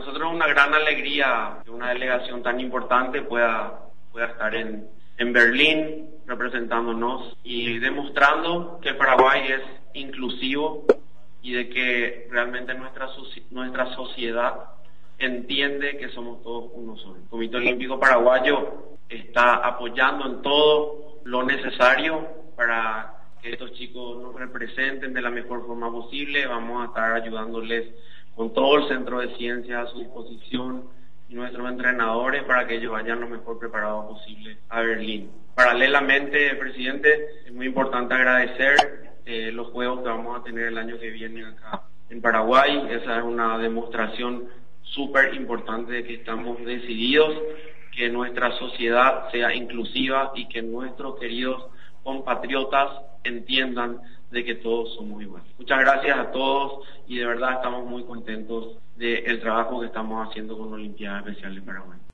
nosotros es una gran alegría que una delegación tan importante pueda estar en Berlín representándonos y demostrando que Paraguay es inclusivo y de que realmente nuestra sociedad entiende que somos todos uno solo. El Comité Olímpico Paraguayo está apoyando en todo lo necesario para que estos chicos nos representen de la mejor forma posible. Vamos a estar ayudándoles con todo el Centro de Ciencias a su disposición y nuestros entrenadores para que ellos vayan lo mejor preparados posible a Berlín. Paralelamente, presidente, es muy importante agradecer los juegos que vamos a tener el año que viene acá en Paraguay. Esa es una demostración súper importante de que estamos decididos que nuestra sociedad sea inclusiva y que nuestros queridos compatriotas entiendan de que todos somos iguales. Muchas gracias a todos y de verdad estamos muy contentos del trabajo que estamos haciendo con Olimpiadas Especiales Paraguay.